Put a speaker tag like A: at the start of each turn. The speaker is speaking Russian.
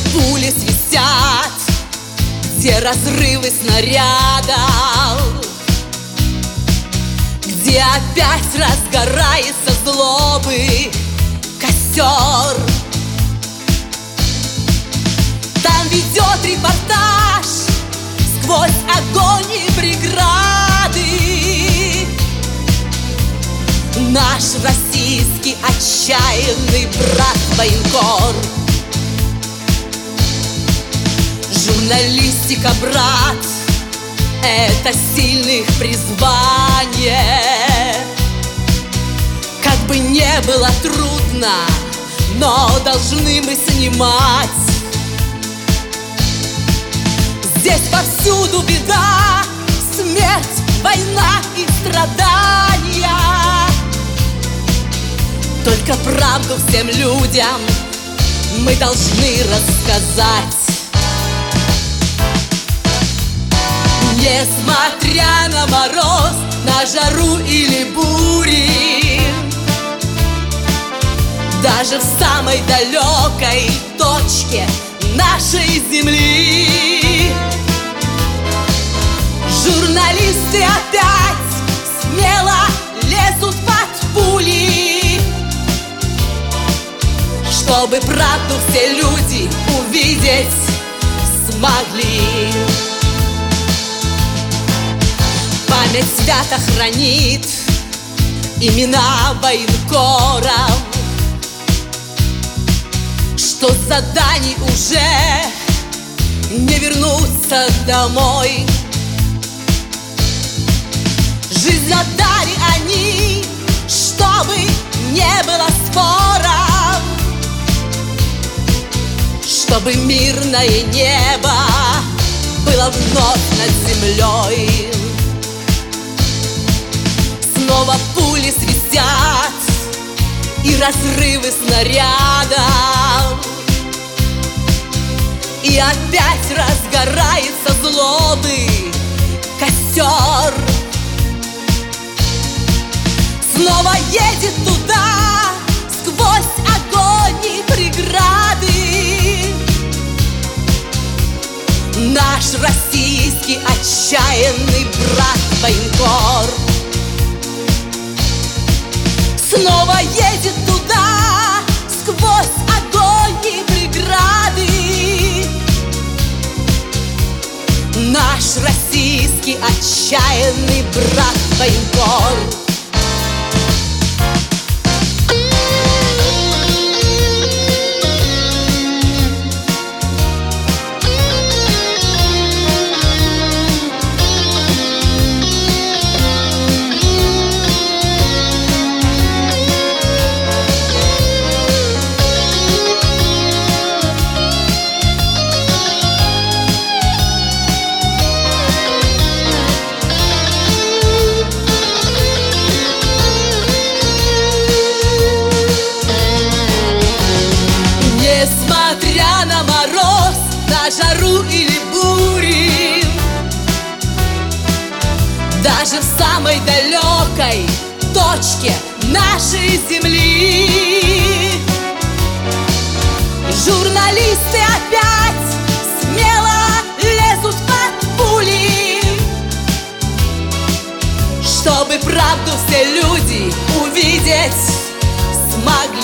A: пули свистят, где разрывы снарядов, где опять разгорается злобы костер. Там ведет репортаж сквозь огонь и преграды наш российский отчаянный брат военкор. Журналистика, брат, это сильных призвание. Как бы не было трудно, но должны мы снимать. Здесь повсюду беда, смерть, война и страдания. Только правду всем людям мы должны рассказать. Несмотря на мороз, на жару или бури, даже в самой далекой точке нашей земли журналисты опять смело лезут под пули, чтобы правду все люди увидеть смогли. Память свято хранит имена военкоров, что с заданий уже не вернуться домой. Жизнь отдали они, чтобы не было споров, чтобы мирное небо было вновь над землей. Снова пули свистят и разрывы снарядов, и опять разгорается злобы костер. Снова едет туда сквозь огонь и преграды наш российский отчаянный брат военкор. Снова едет туда сквозь огонь и преграды наш российский отчаянный брат военкор. Несмотря на мороз, на жару или бури, даже в самой далекой точке нашей земли журналисты опять смело лезут под пули, чтобы правду все люди увидеть смогли.